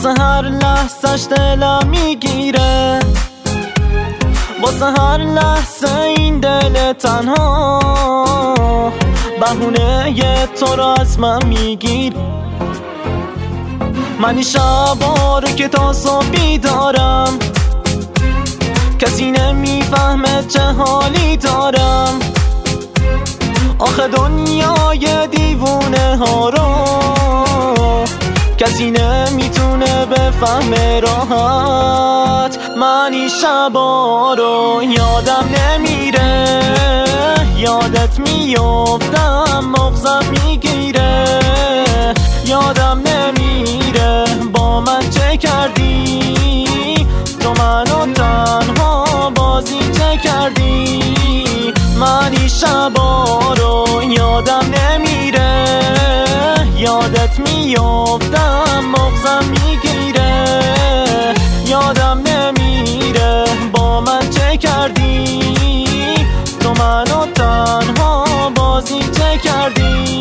واسه هر لحظش دلم میگیره، واسه هر لحظه این دل تنها بهونه تو را از من میگیر. من این شبا رو که تا صبح بیدارم، کسی نمیفهمه چه حالی دارم. آخه دنیای دیوونه ها رو کسی نمیتونه بفهمه راحت. من این شبا رو یادم نمیره، یادت میافتم مغزم میگیره. یادم نمیره با من چه کردی، تو منو تنها بازی چه کردی. من این شبا رو یادم نمیره، یادت میافتم مغزم میگیره. یادم نمیره با من چه کردی، تو منو تنها بازی چه کردی.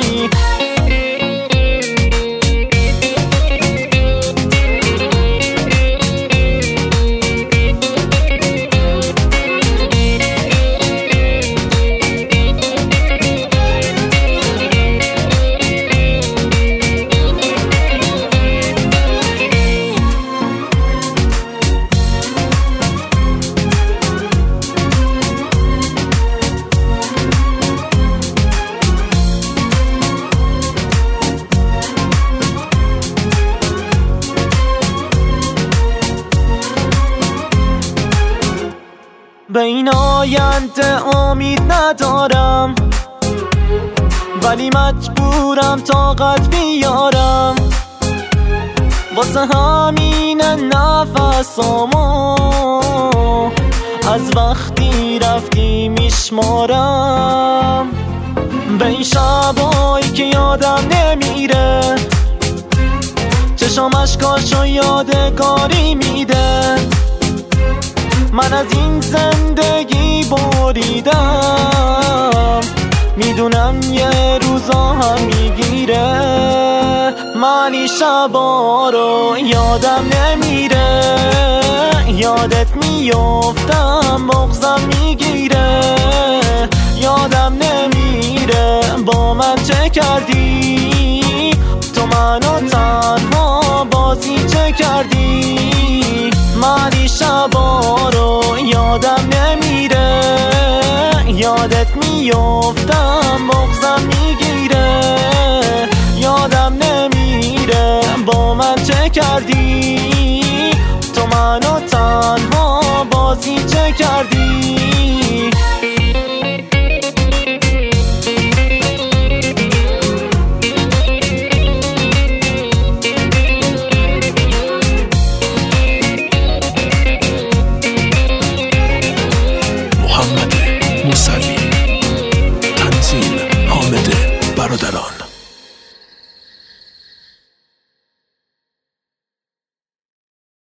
به این آینده امید ندارم، ولی مجبورم طاقت بیارم. واسه همین نفسامو از وقتی رفتی میشمارم. به این شبایی که یادم نمیره، چشم اشکاشو یادگاری میده. من از این زندگی بریدم، میدونم یه روزا هم میگیره. من این شبا رو یادم نمیره، یادت میافتم مغزم میگیره. یادم نمیره با من چه کردی، تو منو تنها بازی چه کردی. من این شبا رو یادم نمیره، یادت میافتم مغزم میگیره. یادم نمیره با من چه کردی، تو منو تنها بازی چه کردی.